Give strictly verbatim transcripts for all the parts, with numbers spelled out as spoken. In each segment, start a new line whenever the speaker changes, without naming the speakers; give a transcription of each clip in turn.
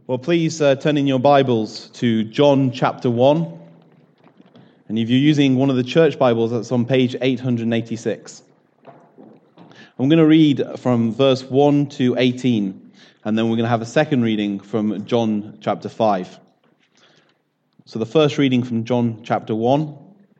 Well, please uh, turn in your Bibles to John chapter one. And if you're using one of the church Bibles, that's on page eight hundred eighty-six. I'm going to read from verse one to eighteen, and then we're going to have a second reading from John chapter five. So the first reading from John chapter one.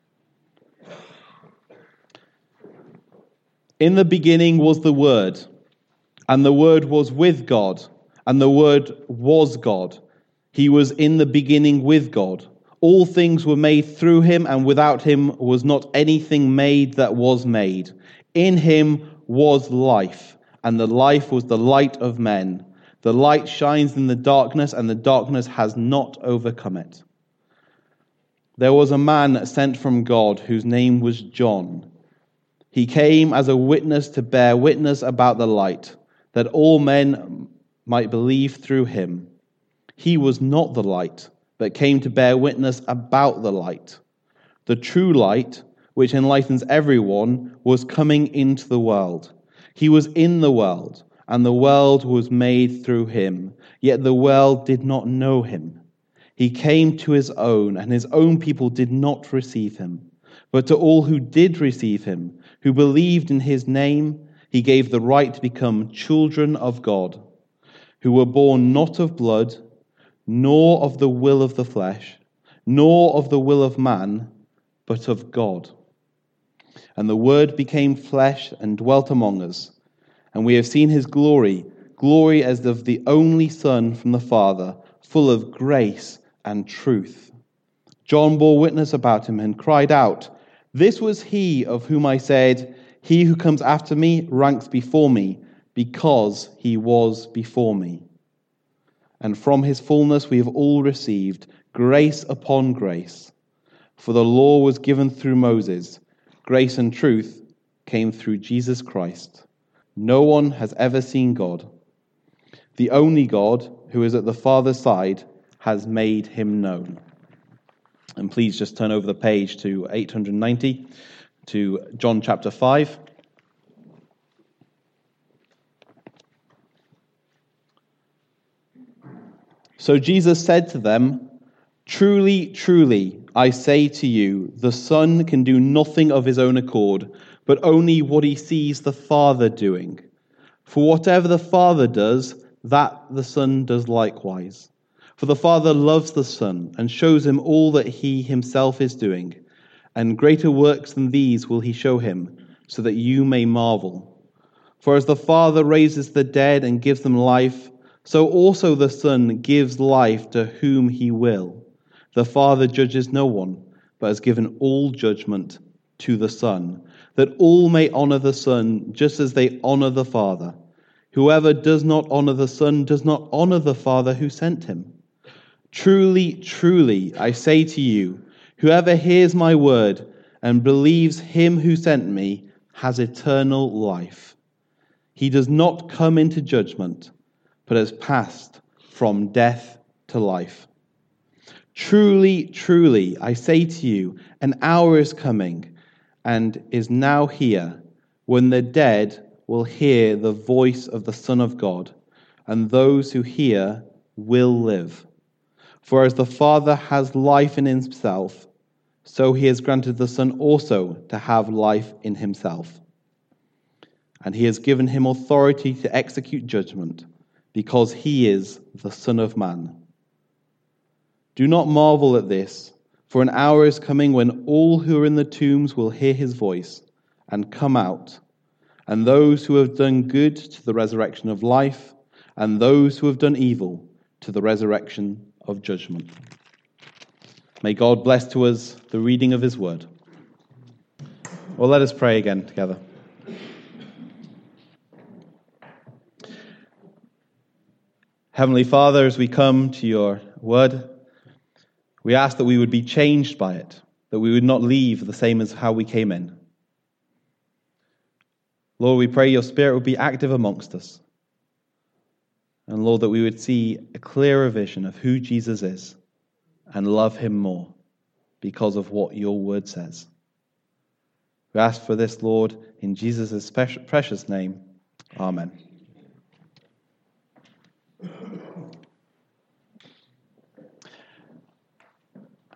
In the beginning was the Word, and the Word was with God, and the Word was God. He was in the beginning with God. All things were made through him, and without him was not anything made that was made. In him was life, and the life was the light of men. The light shines in the darkness, and the darkness has not overcome it. There was a man sent from God whose name was John. He came as a witness to bear witness about the light, that all men might believe through him. He was not the light, but came to bear witness about the light. The true light, which enlightens everyone, was coming into the world. He was in the world, and the world was made through him, yet the world did not know him. He came to his own, and his own people did not receive him. But to all who did receive him, who believed in his name, he gave the right to become children of God, who were born not of blood, nor of the will of the flesh, nor of the will of man, but of God. And the Word became flesh and dwelt among us, and we have seen his glory, glory as of the only Son from the Father, full of grace and truth. John bore witness about him and cried out, "This was he of whom I said, 'He who comes after me ranks before me, because he was before me.' And from his fullness we have all received grace upon grace. For the law was given through Moses, grace and truth came through Jesus Christ. No one has ever seen God. The only God, who is at the Father's side, has made him known." And please just turn over the page to eight hundred ninety, to John chapter five. So Jesus said to them, "Truly, truly, I say to you, the Son can do nothing of his own accord, but only what he sees the Father doing. For whatever the Father does, that the Son does likewise. For the Father loves the Son and shows him all that he himself is doing, and greater works than these will he show him, so that you may marvel. For as the Father raises the dead and gives them life, so also the Son gives life to whom he will. The Father judges no one, but has given all judgment to the Son, that all may honor the Son just as they honor the Father. Whoever does not honor the Son does not honor the Father who sent him. Truly, truly, I say to you, whoever hears my word and believes him who sent me has eternal life. He does not come into judgment, but has passed from death to life. Truly, truly, I say to you, an hour is coming and is now here when the dead will hear the voice of the Son of God, and those who hear will live. For as the Father has life in himself, so he has granted the Son also to have life in himself. And he has given him authority to execute judgment, because he is the Son of Man. Do not marvel at this, for an hour is coming when all who are in the tombs will hear his voice and come out, and those who have done good to the resurrection of life, and those who have done evil to the resurrection of judgment. May God bless to us the reading of his word. Well, let us pray again together. Heavenly Father, as we come to your word, we ask that we would be changed by it, that we would not leave the same as how we came in. Lord, we pray your Spirit would be active amongst us. And Lord, that we would see a clearer vision of who Jesus is and love him more because of what your word says. We ask for this, Lord, in Jesus' precious name. Amen.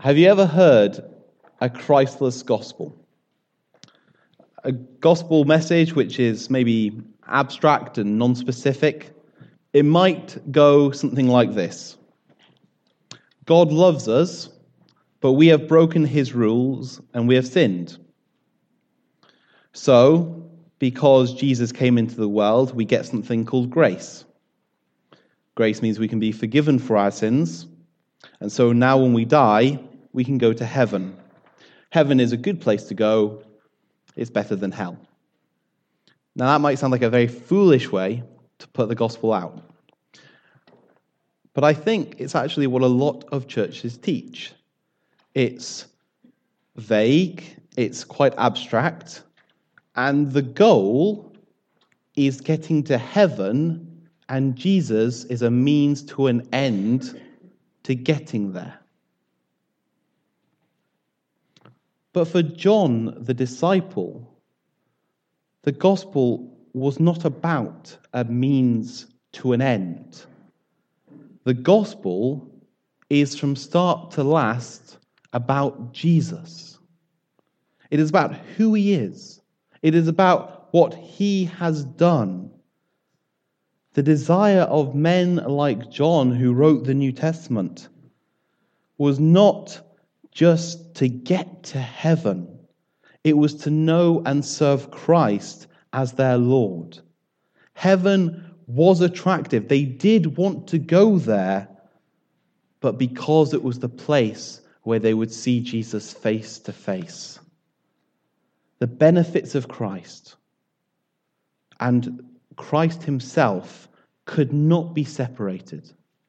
Have you ever heard a Christless gospel? A gospel message which is maybe abstract and non-specific. It might go something like this. God loves us, but we have broken his rules and we have sinned. So, because Jesus came into the world, we get something called grace. Grace means we can be forgiven for our sins. And so now when we die, we can go to heaven. Heaven is a good place to go. It's better than hell. Now that might sound like a very foolish way to put the gospel out. But I think it's actually what a lot of churches teach. It's vague, it's quite abstract, and the goal is getting to heaven, and Jesus is a means to an end to getting there. But for John, the disciple, the gospel was not about a means to an end. The gospel is from start to last about Jesus. It is about who he is. It is about what he has done. The desire of men like John, who wrote the New Testament, was not just to get to heaven. It was to know and serve Christ as their Lord. Heaven was attractive. They did want to go there, but because it was the place where they would see Jesus face to face. The benefits of Christ and Christ himself could not be separated.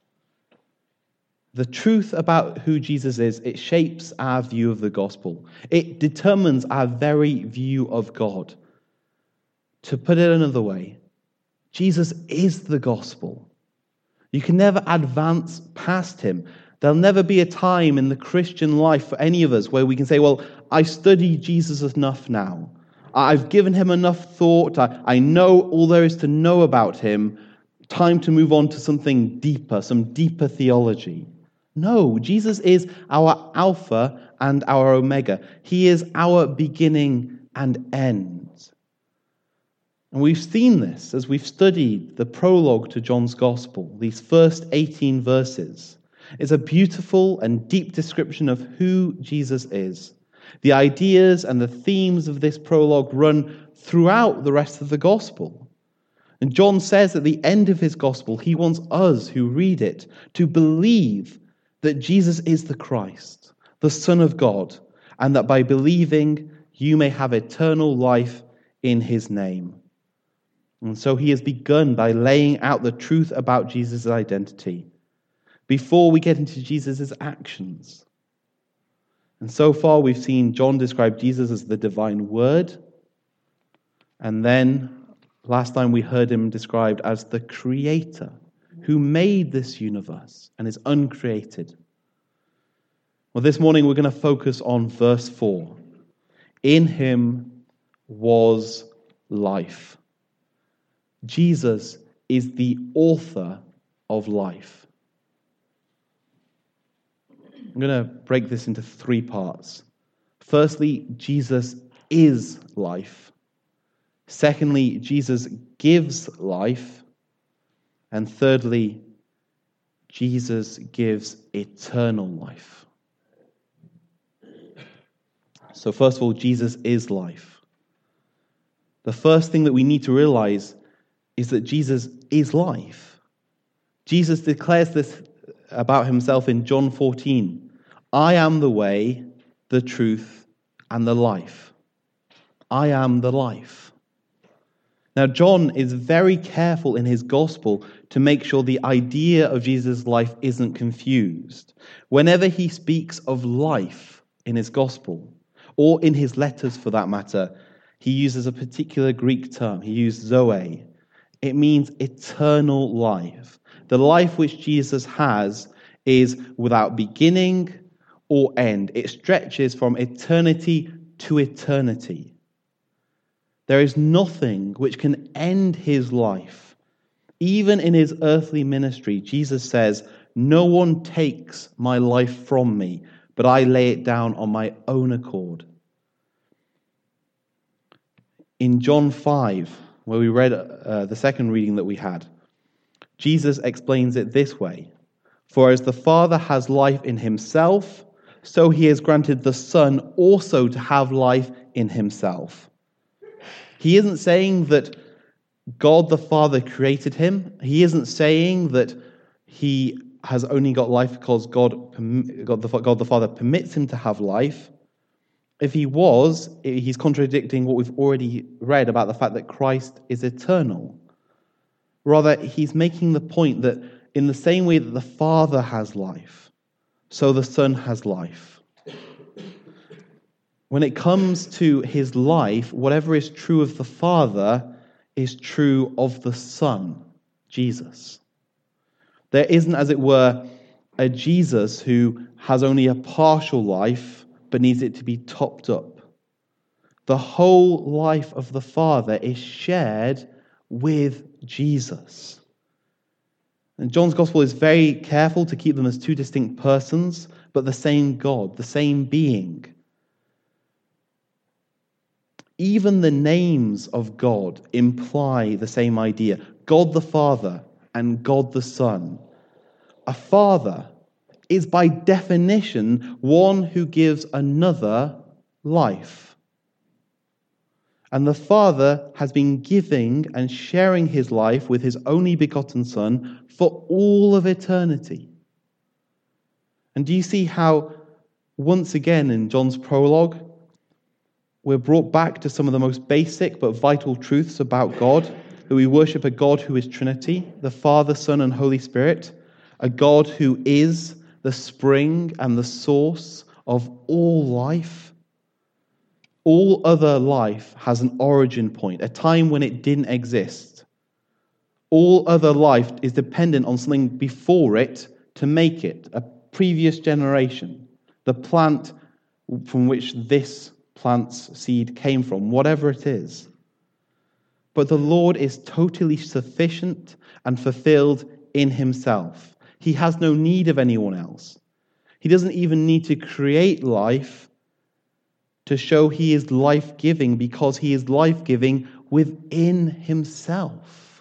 The truth about who Jesus is, it shapes our view of the gospel. It determines our very view of God. To put it another way, Jesus is the gospel. You can never advance past him. There'll never be a time in the Christian life for any of us where we can say, well, I studied Jesus enough now. I've given him enough thought. I, I know all there is to know about him. Time to move on to something deeper, some deeper theology. No, Jesus is our Alpha and our Omega. He is our beginning and end. And we've seen this as we've studied the prologue to John's Gospel, these first eighteen verses. It's a beautiful and deep description of who Jesus is. The ideas and the themes of this prologue run throughout the rest of the Gospel. And John says at the end of his Gospel, he wants us who read it to believe that Jesus is the Christ, the Son of God, and that by believing you may have eternal life in his name. And so he has begun by laying out the truth about Jesus' identity before we get into Jesus' actions. And so far we've seen John describe Jesus as the divine word. And then last time we heard him described as the creator who made this universe and is uncreated. Well, this morning we're going to focus on verse four. In him was life. Jesus is the author of life. I'm going to break this into three parts. Firstly, Jesus is life. Secondly, Jesus gives life. And thirdly, Jesus gives eternal life. So first of all, Jesus is life. The first thing that we need to realize is that Jesus is life. Jesus declares this about himself in John fourteen. I am the way, the truth, and the life. I am the life. Now, John is very careful in his gospel to make sure the idea of Jesus' life isn't confused. Whenever he speaks of life in his gospel, or in his letters for that matter, he uses a particular Greek term. He used zoe. It means eternal life. The life which Jesus has is without beginning or end. It stretches from eternity to eternity. There is nothing which can end his life. Even in his earthly ministry, Jesus says, "No one takes my life from me, but I lay it down on my own accord. In John five, where we read uh, the second reading that we had, Jesus explains it this way: "For as the Father has life in himself, so he has granted the Son also to have life in himself." He isn't saying that God the Father created him. He isn't saying that he has only got life because God, God, the, God the Father permits him to have life. If he was, he's contradicting what we've already read about the fact that Christ is eternal. Rather, he's making the point that in the same way that the Father has life, so the Son has life. When it comes to his life, whatever is true of the Father is true of the Son, Jesus. There isn't, as it were, a Jesus who has only a partial life but needs it to be topped up. The whole life of the Father is shared with Jesus. And John's Gospel is very careful to keep them as two distinct persons, but the same God, the same being. Even the names of God imply the same idea. God the Father and God the Son. A father is by definition one who gives another life. And the Father has been giving and sharing his life with his only begotten Son for all of eternity. And do you see how, once again in John's prologue, we're brought back to some of the most basic but vital truths about God, that we worship a God who is Trinity, the Father, Son, and Holy Spirit, a God who is the spring and the source of all life. All other life has an origin point, a time when it didn't exist. All other life is dependent on something before it to make it, a previous generation, the plant from which this plant's seed came from, whatever it is. But the Lord is totally sufficient and fulfilled in himself. He has no need of anyone else. He doesn't even need to create life to show he is life-giving, because he is life-giving within himself.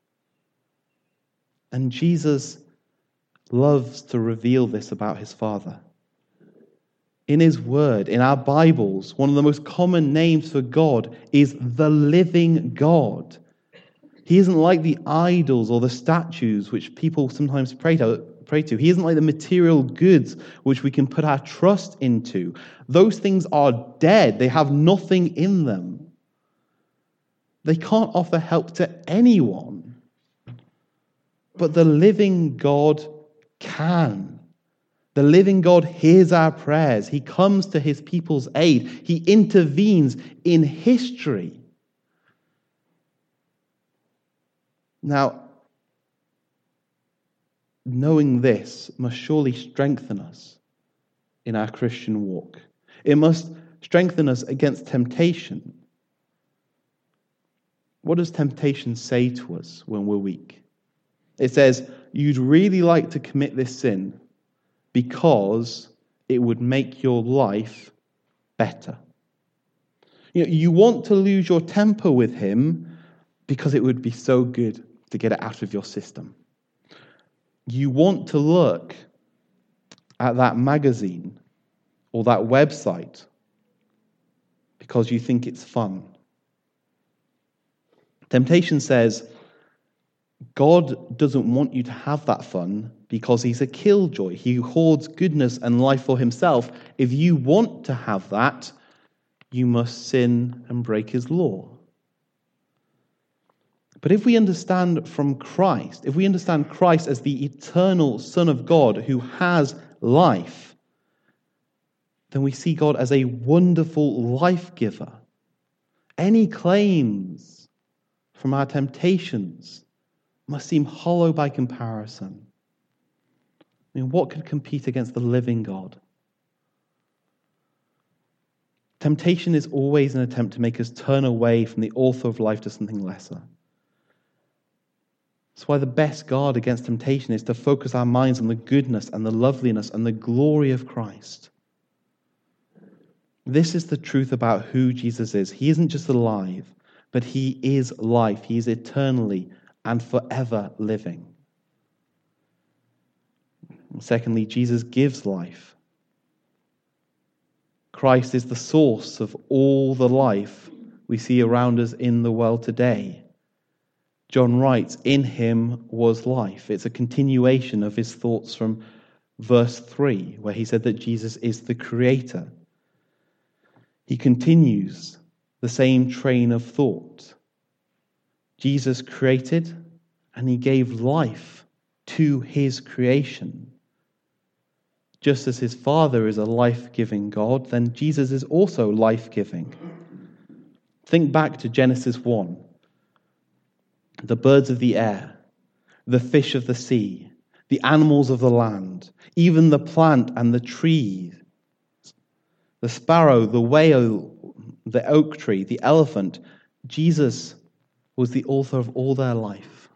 And Jesus loves to reveal this about his Father. In his word, in our Bibles, one of the most common names for God is the living God. He isn't like the idols or the statues which people sometimes pray to. Pray to. He isn't like the material goods which we can put our trust into. Those things are dead. They have nothing in them. They can't offer help to anyone. But the living God can. The living God hears our prayers. He comes to his people's aid. He intervenes in history. Now, knowing this must surely strengthen us in our Christian walk. It must strengthen us against temptation. What does temptation say to us when we're weak? It says, you'd really like to commit this sin because it would make your life better. You know, you want to lose your temper with him because it would be so good to get it out of your system. You want to look at that magazine or that website because you think it's fun. Temptation says, God doesn't want you to have that fun because he's a killjoy. He hoards goodness and life for himself. If you want to have that, you must sin and break his law. But if we understand from Christ, if we understand Christ as the eternal Son of God who has life, then we see God as a wonderful life giver. Any claims from our temptations must seem hollow by comparison. I mean, what could compete against the living God? Temptation is always an attempt to make us turn away from the author of life to something lesser. That's why the best guard against temptation is to focus our minds on the goodness and the loveliness and the glory of Christ. This is the truth about who Jesus is. He isn't just alive, but he is life. He is eternally and forever living. Secondly, Jesus gives life. Christ is the source of all the life we see around us in the world today. John writes, "In him was life." It's a continuation of his thoughts from verse three, where he said that Jesus is the creator. He continues the same train of thought. Jesus created and he gave life to his creation. Just as his Father is a life-giving God, then Jesus is also life-giving. Think back to Genesis one. The birds of the air, the fish of the sea, the animals of the land, even the plant and the trees, the sparrow, the whale, the oak tree, the elephant. Jesus was the author of all their life.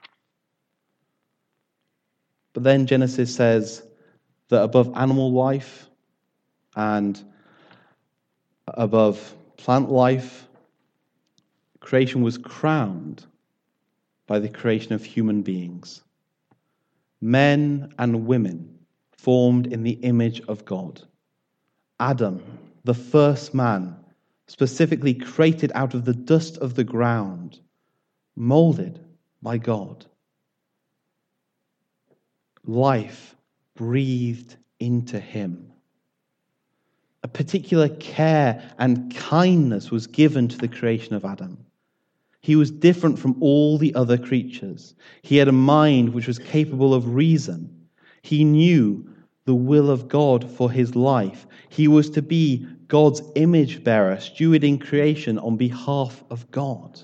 But then Genesis says that above animal life and above plant life, creation was crowned by the creation of human beings. Men and women formed in the image of God. Adam, the first man, specifically created out of the dust of the ground, molded by God. Life breathed into him. A particular care and kindness was given to the creation of Adam. He was different from all the other creatures. He had a mind which was capable of reason. He knew the will of God for his life. He was to be God's image bearer, stewarding creation on behalf of God.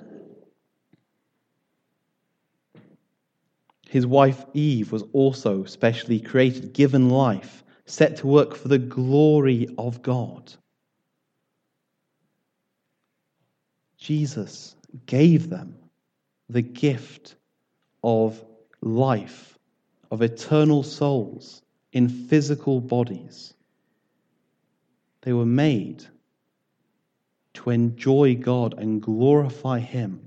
His wife Eve was also specially created, given life, set to work for the glory of God. Jesus gave them the gift of life, of eternal souls in physical bodies. They were made to enjoy God and glorify him.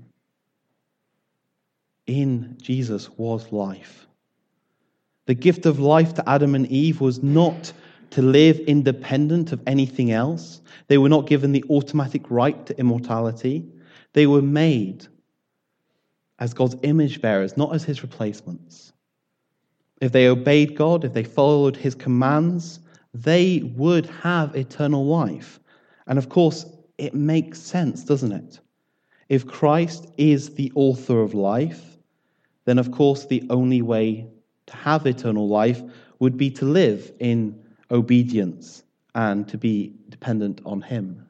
In Jesus was life. The gift of life to Adam and Eve was not to live independent of anything else. They were not given the automatic right to immortality. They were made as God's image bearers, not as his replacements. If they obeyed God, if they followed his commands, they would have eternal life. And of course, it makes sense, doesn't it? If Christ is the author of life, then of course the only way to have eternal life would be to live in obedience and to be dependent on him.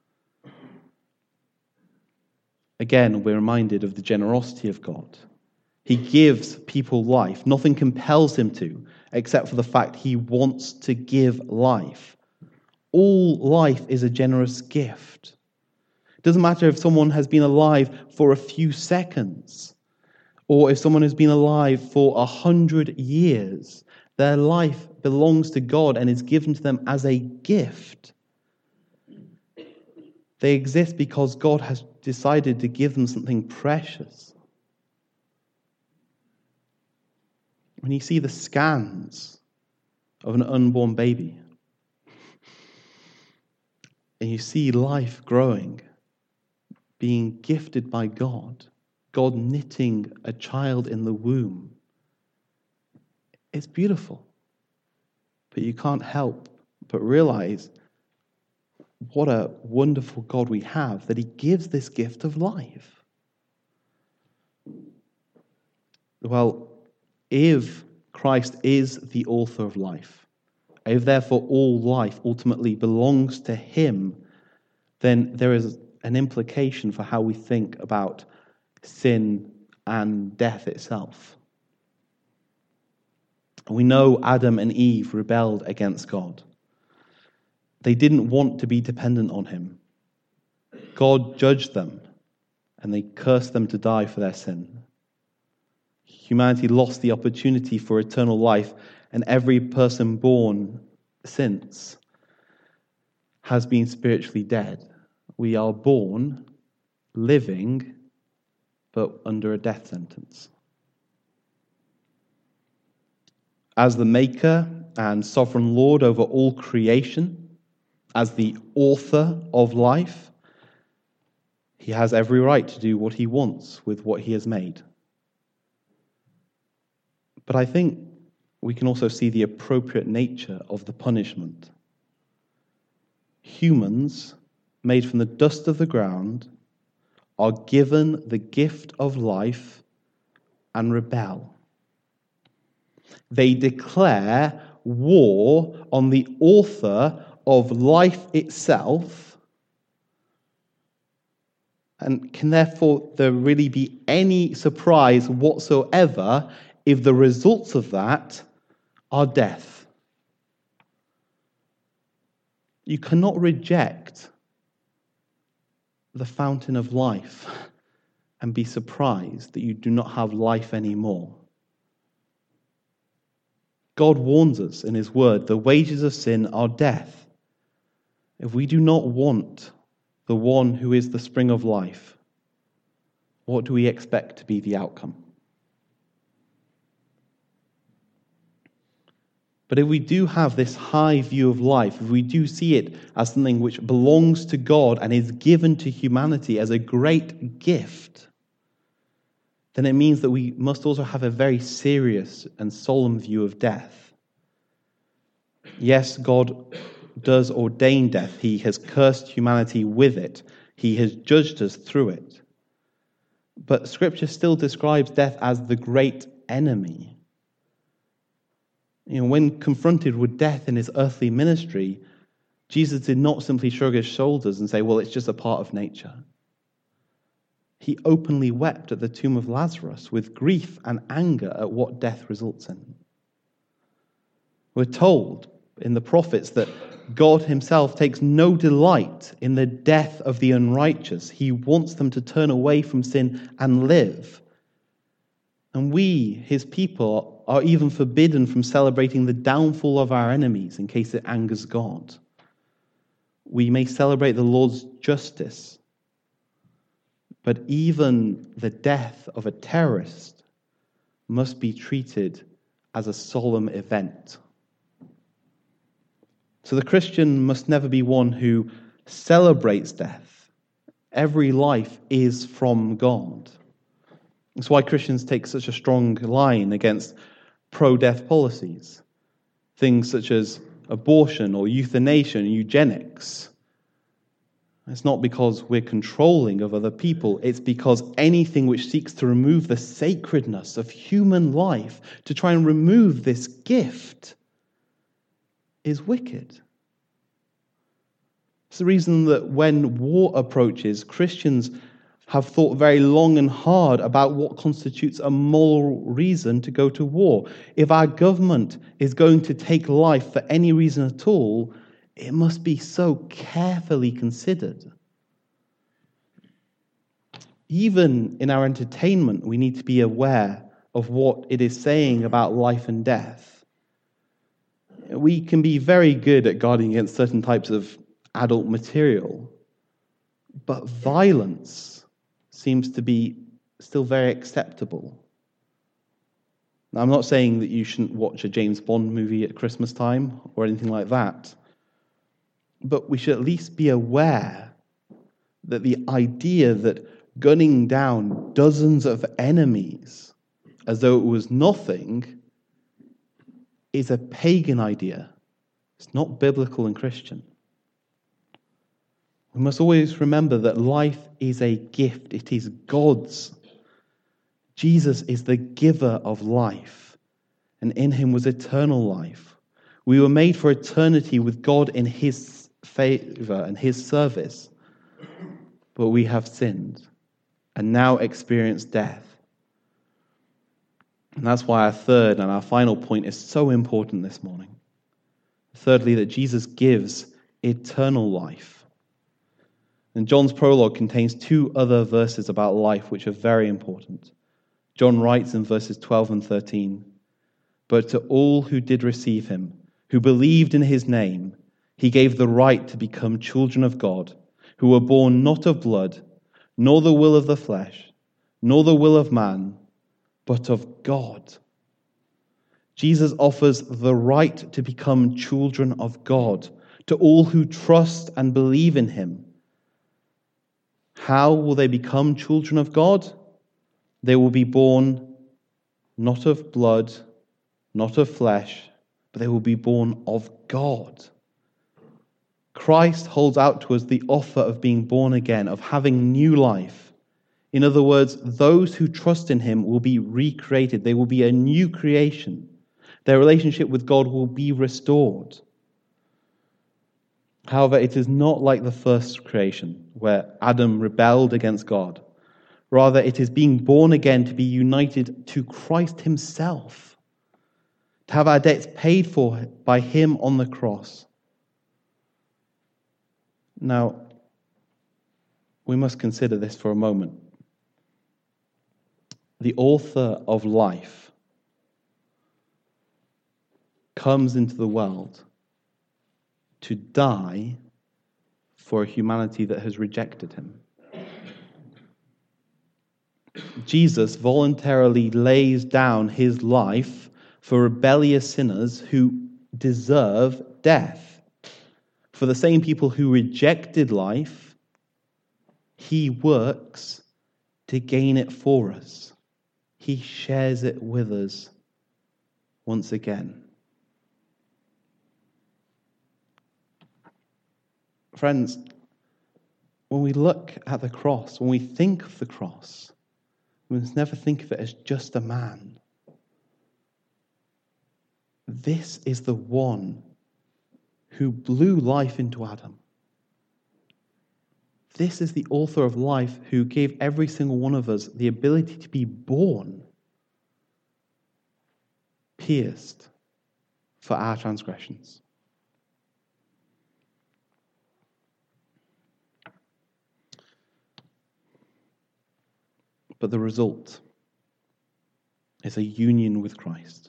Again, we're reminded of the generosity of God. He gives people life. Nothing compels him to, except for the fact he wants to give life. All life is a generous gift. It doesn't matter if someone has been alive for a few seconds, or if someone has been alive for a hundred years. Their life belongs to God and is given to them as a gift. They exist because God has decided to give them something precious. When you see the scans of an unborn baby, and you see life growing, being gifted by God, God knitting a child in the womb, it's beautiful. But you can't help but realize what a wonderful God we have, that he gives this gift of life. Well, if Christ is the author of life, if therefore all life ultimately belongs to him, then there is an implication for how we think about sin and death itself. We know Adam and Eve rebelled against God. They didn't want to be dependent on him. God judged them, and they cursed them to die for their sin. Humanity lost the opportunity for eternal life, and every person born since has been spiritually dead. We are born living, but under a death sentence. As the maker and sovereign Lord over all creation, as the author of life, he has every right to do what he wants with what he has made. But I think we can also see the appropriate nature of the punishment. Humans, made from the dust of the ground, are given the gift of life and rebel. They declare war on the author of life itself, and can therefore there really be any surprise whatsoever if the results of that are death? You cannot reject the fountain of life and be surprised that you do not have life anymore. God warns us in his word, the wages of sin are death. If we do not want the one who is the spring of life, what do we expect to be the outcome? But if we do have this high view of life, if we do see it as something which belongs to God and is given to humanity as a great gift, then it means that we must also have a very serious and solemn view of death. Yes, God does ordain death. He has cursed humanity with it. He has judged us through it. But Scripture still describes death as the great enemy. You know, when confronted with death in his earthly ministry, Jesus did not simply shrug his shoulders and say, well, it's just a part of nature. He openly wept at the tomb of Lazarus with grief and anger at what death results in. We're told in the prophets that God himself takes no delight in the death of the unrighteous. He wants them to turn away from sin and live. And we, his people, are even forbidden from celebrating the downfall of our enemies in case it angers God. We may celebrate the Lord's justice, but even the death of a terrorist must be treated as a solemn event. So the Christian must never be one who celebrates death. Every life is from God. That's why Christians take such a strong line against pro-death policies. Things such as abortion or euthanasia and eugenics. It's not because we're controlling of other people. It's because anything which seeks to remove the sacredness of human life, to try and remove this gift, is wicked. It's the reason that when war approaches, Christians have thought very long and hard about what constitutes a moral reason to go to war. If our government is going to take life for any reason at all, it must be so carefully considered. Even in our entertainment, we need to be aware of what it is saying about life and death. We can be very good at guarding against certain types of adult material, but violence seems to be still very acceptable. Now, I'm not saying that you shouldn't watch a James Bond movie at Christmas time or anything like that, but we should at least be aware that the idea that gunning down dozens of enemies as though it was nothing is a pagan idea. It's not biblical and Christian. We must always remember that life is a gift. It is God's. Jesus is the giver of life, and in him was eternal life. We were made for eternity with God in his favor and his service, but we have sinned and now experience death. And that's why our third and our final point is so important this morning. Thirdly, that Jesus gives eternal life. And John's prologue contains two other verses about life which are very important. John writes in verses twelve and thirteen, "But to all who did receive him, who believed in his name, He gave the right to become children of God, who were born not of blood, nor the will of the flesh, nor the will of man, but of God. Jesus offers the right to become children of God to all who trust and believe in him. How will they become children of God? They will be born not of blood, not of flesh, but they will be born of God. Christ holds out to us the offer of being born again, of having new life. In other words, those who trust in him will be recreated. They will be a new creation. Their relationship with God will be restored. However, it is not like the first creation, where Adam rebelled against God. Rather, it is being born again to be united to Christ himself, to have our debts paid for by him on the cross. Now, we must consider this for a moment. The author of life comes into the world to die for a humanity that has rejected him. Jesus voluntarily lays down his life for rebellious sinners who deserve death. For the same people who rejected life, he works to gain it for us. He shares it with us once again. Friends, when we look at the cross, when we think of the cross, we must never think of it as just a man. This is the one who blew life into Adam. This is the author of life who gave every single one of us the ability to be born, pierced for our transgressions. But the result is a union with Christ.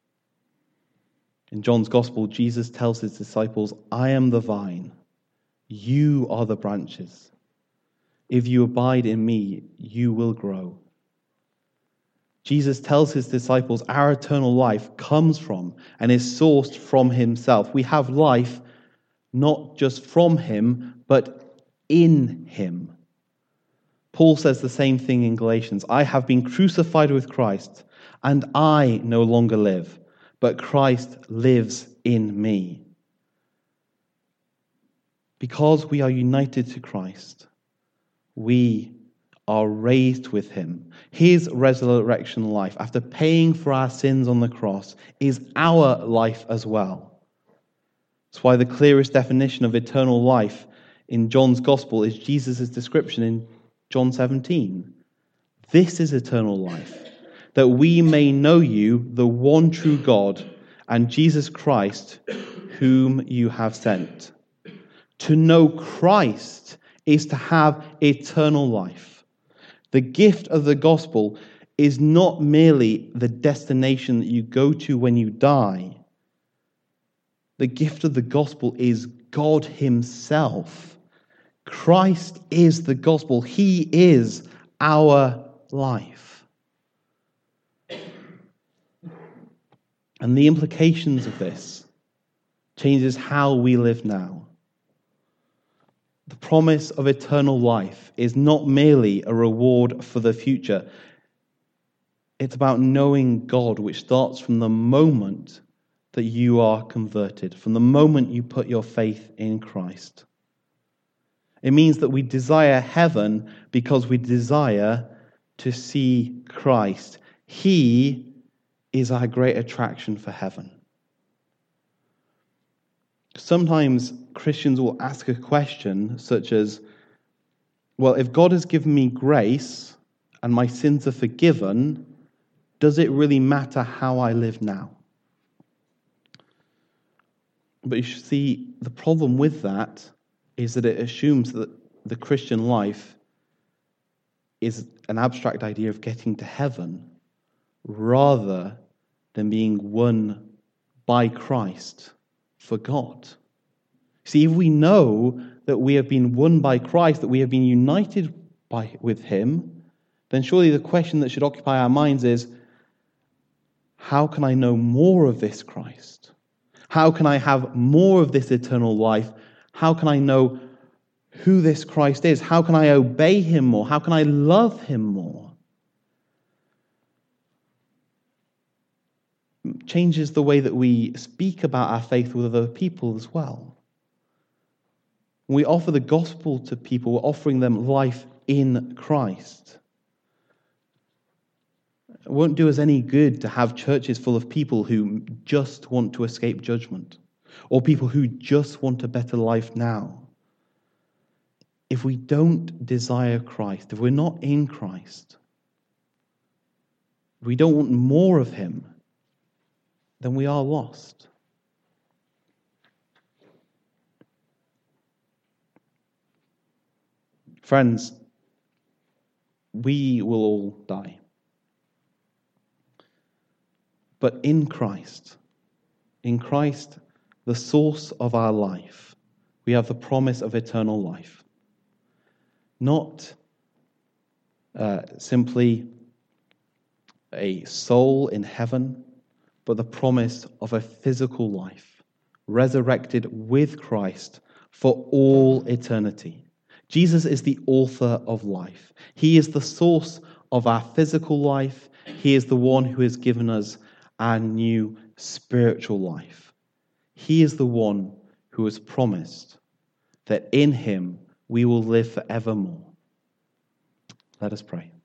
In John's Gospel, Jesus tells his disciples, "I am the vine, you are the branches. If you abide in me, you will grow." Jesus tells his disciples our eternal life comes from and is sourced from himself. We have life not just from him, but in him. Paul says the same thing in Galatians. "I have been crucified with Christ, and I no longer live, but Christ lives in me." Because we are united to Christ, we are raised with him. His resurrection life, after paying for our sins on the cross, is our life as well. That's why the clearest definition of eternal life in John's Gospel is Jesus' description in John seventeen. "This is eternal life, that we may know you, the one true God, and Jesus Christ, whom you have sent." To know Christ is to have eternal life. The gift of the gospel is not merely the destination that you go to when you die. The gift of the gospel is God himself. Christ is the gospel. He is our life. And the implications of this changes how we live now. The promise of eternal life is not merely a reward for the future. It's about knowing God, which starts from the moment that you are converted, from the moment you put your faith in Christ. It means that we desire heaven because we desire to see Christ. He is our great attraction for heaven. Sometimes Christians will ask a question such as, well, if God has given me grace and my sins are forgiven, does it really matter how I live now? But you see, the problem with that is that it assumes that the Christian life is an abstract idea of getting to heaven rather than being won by Christ for God. See, if we know that we have been won by Christ, that we have been united by, with him, then surely the question that should occupy our minds is, how can I know more of this Christ? How can I have more of this eternal life? How can I know who this Christ is? How can I obey him more? How can I love him more? It changes the way that we speak about our faith with other people as well. When we offer the gospel to people, we're offering them life in Christ. It won't do us any good to have churches full of people who just want to escape judgment, or people who just want a better life now. If we don't desire Christ, if we're not in Christ, if we don't want more of him, then we are lost. Friends, we will all die. But in Christ, in Christ, the source of our life, we have the promise of eternal life. Not uh, simply a soul in heaven, but the promise of a physical life, resurrected with Christ for all eternity. Jesus is the author of life. He is the source of our physical life. He is the one who has given us our new spiritual life. He is the one who has promised that in him we will live forevermore. Let us pray.